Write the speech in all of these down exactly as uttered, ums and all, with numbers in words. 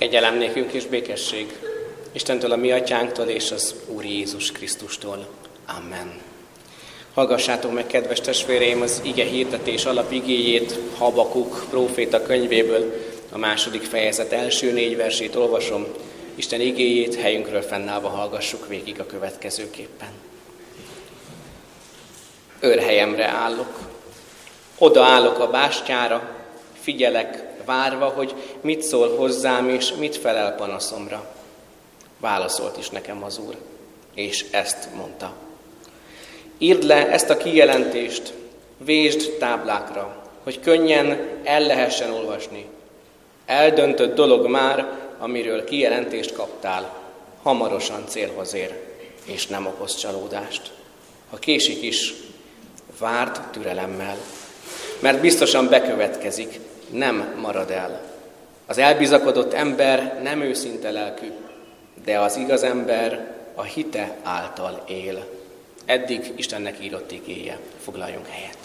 Kegyelem nékünk és békesség Istentől, a mi atyánktól és az Úr Jézus Krisztustól. Amen. Hallgassátok meg, kedves testvéreim, az ige hirdetés alapigéjét, Habakuk próféta könyvéből, a második fejezet első négy versét olvasom. Isten igéjét helyünkről fennállva hallgassuk végig a következőképpen. Őrhelyemre állok. Oda állok a bástyára, figyelek, várva, hogy mit szól hozzám, és mit felel panaszomra. Válaszolt is nekem az Úr, és ezt mondta. Írd le ezt a kijelentést, vésd táblákra, hogy könnyen el lehessen olvasni. Eldöntött dolog már, amiről kijelentést kaptál, hamarosan célhoz ér, és nem okoz csalódást. Ha késik is, várd türelemmel, mert biztosan bekövetkezik, nem marad el. Az elbizakodott ember nem őszinte lelkű, de az igaz ember a hite által él. Eddig Istennek írott igéje. Foglaljunk helyet.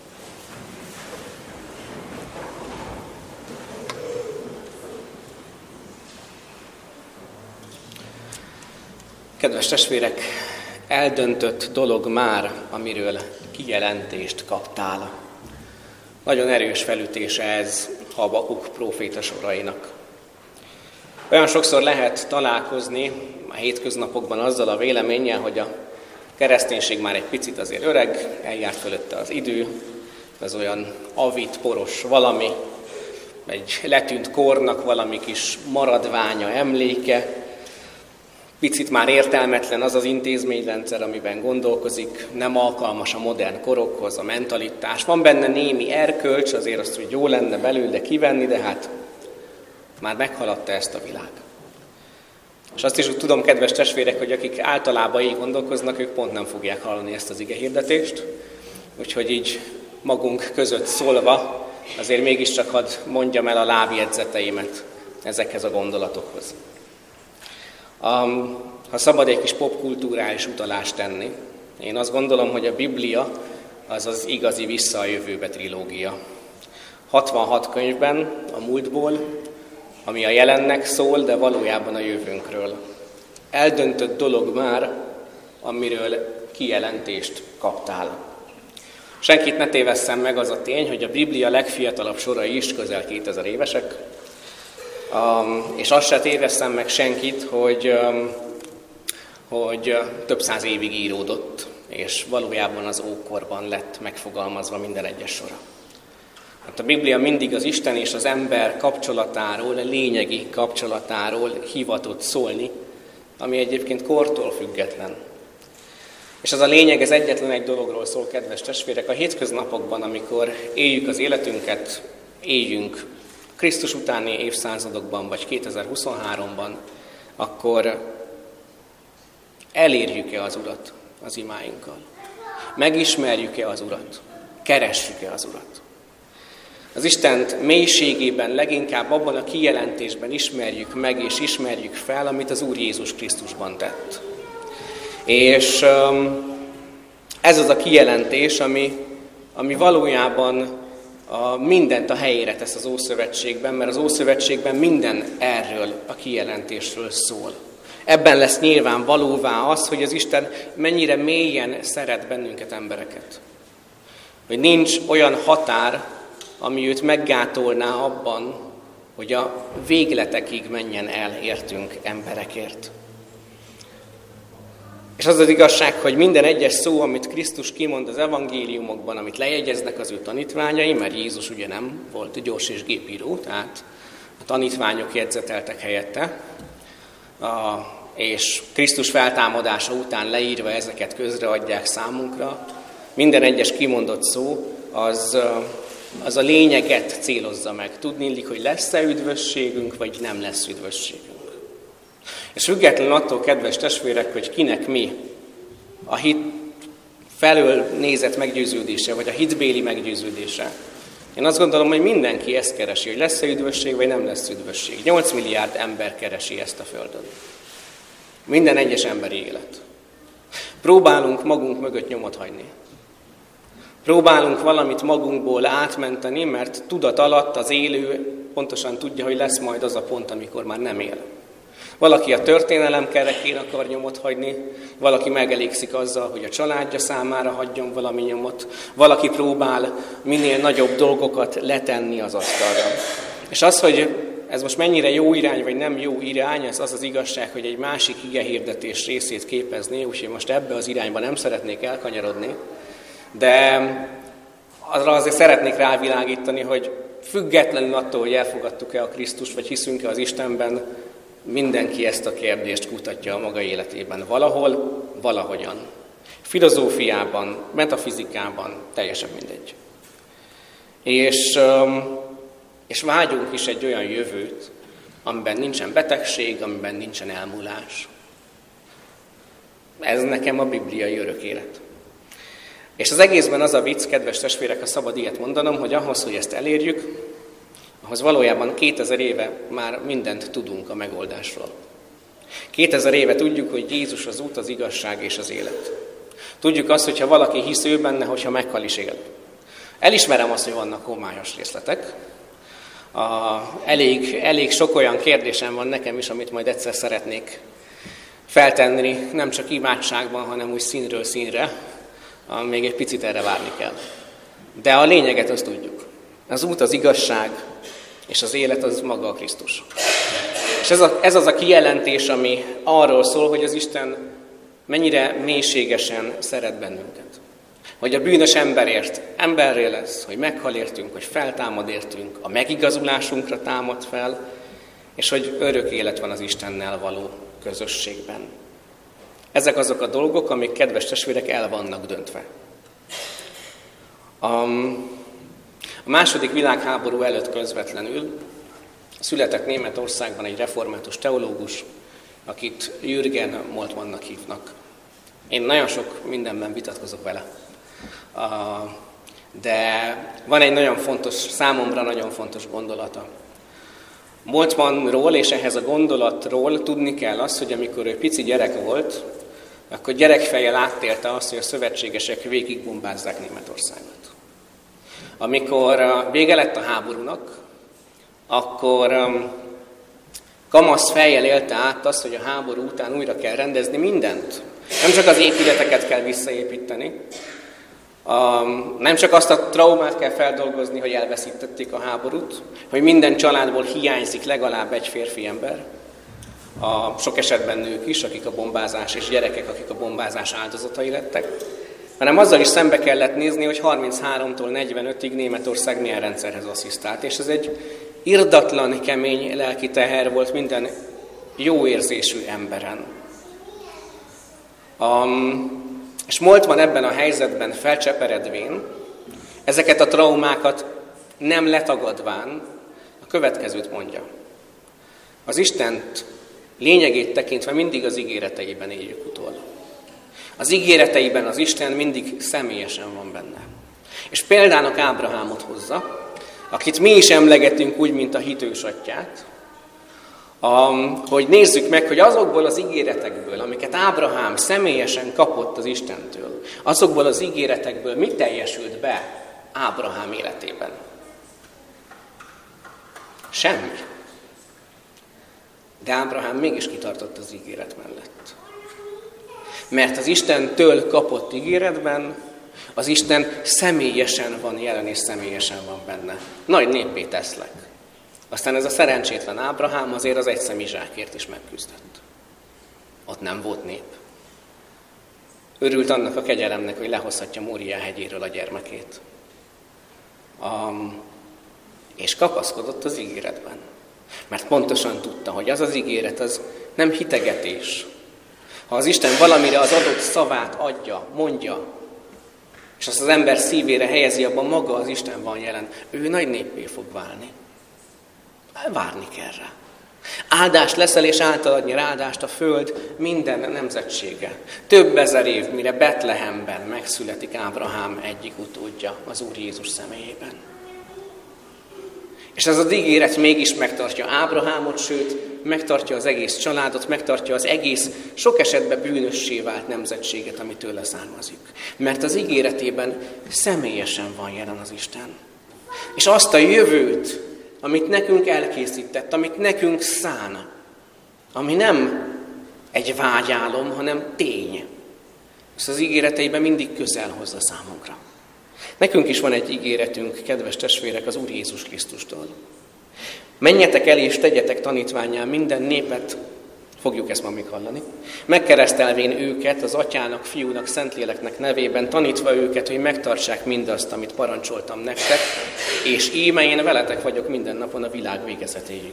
Kedves testvérek, eldöntött dolog már, amiről kijelentést kaptál. Nagyon erős felütése ez Habakuk próféta sorainak. Olyan sokszor lehet találkozni a hétköznapokban azzal a véleménnyel, hogy a kereszténység már egy picit azért öreg, eljárt fölötte az idő, ez olyan avit, poros valami, egy letűnt kornak valami kis maradványa, emléke, picit már értelmetlen az az intézményrendszer, amiben gondolkozik, nem alkalmas a modern korokhoz, a mentalitás. Van benne némi erkölcs, azért azt, hogy jó lenne belőle kivenni, de hát már meghaladta ezt a világ. És azt is tudom, kedves testvérek, hogy akik általában így gondolkoznak, ők pont nem fogják hallani ezt az igehirdetést. Úgyhogy így magunk között szólva, azért mégiscsak hadd mondjam el a lábjegyzeteimet ezekhez a gondolatokhoz. Um, ha szabad egy kis popkulturális utalást tenni, én azt gondolom, hogy a Biblia az az igazi vissza a jövőbe trilógia. hatvanhat könyvben a múltból, ami a jelennek szól, de valójában a jövőnkről. Eldöntött dolog már, amiről kijelentést kaptál. Senkit ne tévesszem meg az a tény, hogy a Biblia legfiatalabb sorai is közel kétezer évesek, um, és azt se tévesszem meg senkit, hogy, um, hogy több száz évig íródott, és valójában az ókorban lett megfogalmazva minden egyes sora. Hát a Biblia mindig az Isten és az ember kapcsolatáról, lényegi kapcsolatáról hivatott szólni, ami egyébként kortól független. És az a lényeg, ez egyetlen egy dologról szól, kedves testvérek, a hétköznapokban, amikor éljük az életünket, éljünk Krisztus utáni évszázadokban, vagy kétezer-huszonháromban, akkor elérjük-e az Urat az imáinkkal? Megismerjük-e az Urat? Keressük-e az Urat? Az Istent mélységében, leginkább abban a kijelentésben ismerjük meg és ismerjük fel, amit az Úr Jézus Krisztusban tett. És ez az a kijelentés, ami, ami valójában a mindent a helyére tesz az Ószövetségben, mert az Ószövetségben minden erről a kijelentésről szól. Ebben lesz nyilvánvalóvá az, hogy az Isten mennyire mélyen szeret bennünket, embereket. Hogy nincs olyan határ, ami őt meggátolná abban, hogy a végletekig menjen el értünk emberekért. És az az igazság, hogy minden egyes szó, amit Krisztus kimond az evangéliumokban, amit lejegyeznek az ő tanítványai, mert Jézus ugye nem volt gyors és gépíró, tehát a tanítványok jegyzeteltek helyette, és Krisztus feltámadása után leírva ezeket közreadják számunkra, minden egyes kimondott szó az, az a lényeget célozza meg. Tudni illik, hogy lesz-e üdvösségünk, vagy nem lesz üdvösségünk. És függetlenül attól, kedves testvérek, hogy kinek mi a hit felől nézett meggyőződése, vagy a hitbéli meggyőződése. Én azt gondolom, hogy mindenki ezt keresi, hogy lesz-e üdvösség, vagy nem lesz üdvösség. nyolc milliárd ember keresi ezt a földön. Minden egyes emberi élet. Próbálunk magunk mögött nyomot hagyni. Próbálunk valamit magunkból átmenteni, mert tudat alatt az élő pontosan tudja, hogy lesz majd az a pont, amikor már nem él. Valaki a történelem kerekén akar nyomot hagyni, valaki megelégszik azzal, hogy a családja számára hagyjon valami nyomot, valaki próbál minél nagyobb dolgokat letenni az asztalra. És az, hogy ez most mennyire jó irány, vagy nem jó irány, ez az az igazság, hogy egy másik igehirdetés részét képezné, úgyhogy most ebbe az irányba nem szeretnék elkanyarodni, de arra azért szeretnék rávilágítani, hogy függetlenül attól, hogy elfogadtuk-e a Krisztust, vagy hiszünk-e az Istenben, mindenki ezt a kérdést kutatja a maga életében. Valahol, valahogyan. Filozófiában, metafizikában, teljesen mindegy. És, és vágyunk is egy olyan jövőt, amiben nincsen betegség, amiben nincsen elmúlás. Ez nekem a bibliai örök élet. És az egészben az a vicc, kedves testvérek, ha szabad ilyet mondanom, hogy ahhoz, hogy ezt elérjük, ahhoz valójában kétezer éve már mindent tudunk a megoldásról. kétezer éve tudjuk, hogy Jézus az út, az igazság és az élet. Tudjuk azt, hogyha valaki hisz ő benne, hogyha meghal is él. Elismerem azt, hogy vannak homályos részletek. A, elég, elég sok olyan kérdésem van nekem is, amit majd egyszer szeretnék feltenni, nem csak imádságban, hanem úgy színről színre. Még egy picit erre várni kell. De a lényeget azt tudjuk. Az út, az igazság, és az élet az maga a Krisztus. És ez, a, ez az a kijelentés, ami arról szól, hogy az Isten mennyire mélységesen szeret bennünket. Hogy a bűnös emberért emberré lesz, hogy meghal értünk, hogy feltámad értünk, a megigazulásunkra támad fel, és hogy örök élet van az Istennel való közösségben. Ezek azok a dolgok, amik, kedves testvérek, el vannak döntve. A, a második világháború előtt közvetlenül született Németországban egy református teológus, akit Jürgen Moltmannnak hívnak. Én nagyon sok mindenben vitatkozok vele. De van egy nagyon fontos, számomra nagyon fontos gondolata. Moltmannról és ehhez a gondolatról tudni kell azt, hogy amikor ő pici gyerek volt, akkor gyerekfejjel átélte azt, hogy a szövetségesek végigbombázzák Németországot. Amikor vége lett a háborúnak, akkor kamasz fejjel élte át azt, hogy a háború után újra kell rendezni mindent. Nem csak az épületeket kell visszaépíteni, nem csak azt a traumát kell feldolgozni, hogy elveszítették a háborút, hogy minden családból hiányzik legalább egy férfi ember, a sok esetben nők is, akik a bombázás, és gyerekek, akik a bombázás áldozatai lettek, hanem azzal is szembe kellett nézni, hogy harmincháromtól negyvenötig Németország milyen rendszerhez asszisztált. És ez egy irdatlan, kemény lelki teher volt minden jó érzésű emberen. Um, és Moltmann ebben a helyzetben felcseperedvén, ezeket a traumákat nem letagadván, a következőt mondja. Az Istent lényegét tekintve mindig az ígéreteiben éljük utol. Az ígéreteiben az Isten mindig személyesen van benne. És példának Ábrahámot hozza, akit mi is emlegetünk úgy, mint a hitős atyát, hogy nézzük meg, hogy azokból az ígéretekből, amiket Ábrahám személyesen kapott az Istentől, azokból az ígéretekből mi teljesült be Ábrahám életében? Semmi. De Ábrahám mégis kitartott az ígéret mellett. Mert az Istentől kapott ígéretben az Isten személyesen van jelen, és személyesen van benne. Nagy néppé teszlek. Aztán ez a szerencsétlen Ábrahám azért az egyszem Izsákért is megküzdött. Ott nem volt nép. Örült annak a kegyelemnek, hogy lehozhatja Móriá hegyéről a gyermekét. Um, és kapaszkodott az ígéretben. Mert pontosan tudta, hogy az az ígéret, az nem hitegetés. Ha az Isten valamire az adott szavát adja, mondja, és azt az ember szívére helyezi, abban maga az Isten van jelen, ő nagy néppé fog válni. Várni kell rá. Áldást leszel, és általad nyer áldást a föld minden nemzetsége. Több ezer év, mire Betlehemben megszületik Ábrahám egyik utódja az Úr Jézus személyében. És ez az ígéret mégis megtartja Ábrahámot, sőt, megtartja az egész családot, megtartja az egész, sok esetben bűnössé vált nemzetséget, ami tőle származik. Mert az ígéretében személyesen van jelen az Isten. És azt a jövőt, amit nekünk elkészített, amit nekünk szán, ami nem egy vágyálom, hanem tény. Ezt az ígéreteiben mindig közel hozza számunkra. Nekünk is van egy ígéretünk, kedves testvérek, az Úr Jézus Krisztustól. Menjetek el és tegyetek tanítvánnyá minden népet, fogjuk ezt ma még hallani, megkeresztelvén őket az Atyának, Fiúnak, Szentléleknek nevében, tanítva őket, hogy megtartsák mindazt, amit parancsoltam nektek, és íme én veletek vagyok minden napon a világ végezetéig.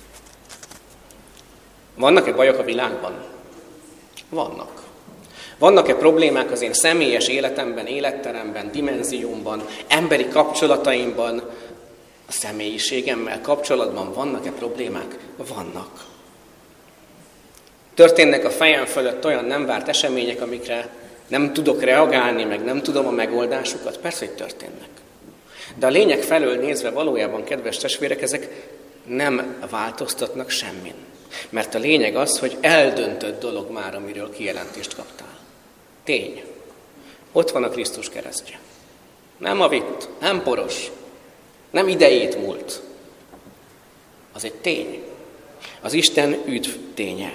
Vannak-e bajok a világban? Vannak. Vannak-e problémák az én személyes életemben, életteremben, dimenziómban, emberi kapcsolataimban, a személyiségemmel kapcsolatban vannak-e problémák? Vannak. Történnek a fejem fölött olyan nem várt események, amikre nem tudok reagálni, meg nem tudom a megoldásukat? Persze, hogy történnek. De a lényeg felől nézve valójában, kedves testvérek, ezek nem változtatnak semmin. Mert a lényeg az, hogy eldöntött dolog már, amiről kijelentést kaptál. Tény. Ott van a Krisztus keresztje. Nem a vitt, nem poros, nem idejét múlt. Az egy tény. Az Isten üdv ténye.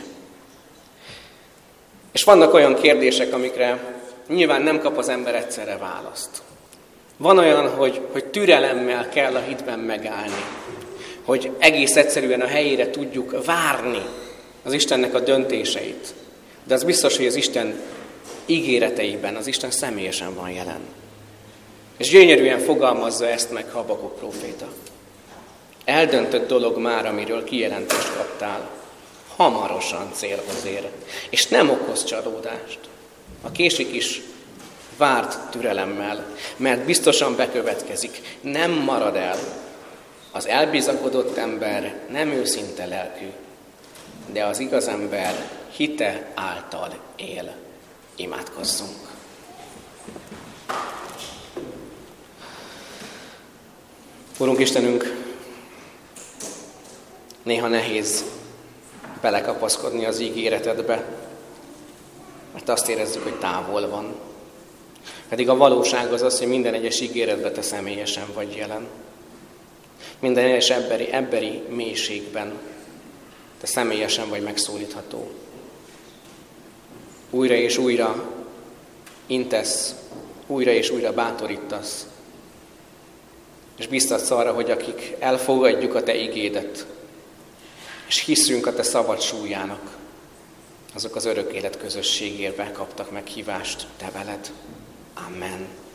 És vannak olyan kérdések, amikre nyilván nem kap az ember egyszerre választ. Van olyan, hogy, hogy türelemmel kell a hitben megállni. Hogy egész egyszerűen a helyére tudjuk várni az Istennek a döntéseit. De az biztos, hogy az Isten ígéreteiben az Isten személyesen van jelen. És gyönyörűen fogalmazza ezt meg Habakuk próféta. Eldöntött dolog már, amiről kijelentést kaptál, hamarosan célhoz ér, és nem okoz csalódást. A késik is várt türelemmel, mert biztosan bekövetkezik, nem marad el. Az elbizakodott ember nem őszinte lelkű, de az igaz ember hite által él. Imádkozzunk. Urunk Istenünk, néha nehéz belekapaszkodni az ígéretedbe, mert azt érezzük, hogy távol van. Pedig a valóság az az, hogy minden egyes ígéretben te személyesen vagy jelen. Minden egyes emberi, emberi mélységben te személyesen vagy megszólítható. Újra és újra intesz, újra és újra bátorítasz, és biztatsz arra, hogy akik elfogadjuk a te igédet, és hiszünk a te szabad súlyának, azok az örök élet közösségérbe kaptak meghívást te veled. Amen.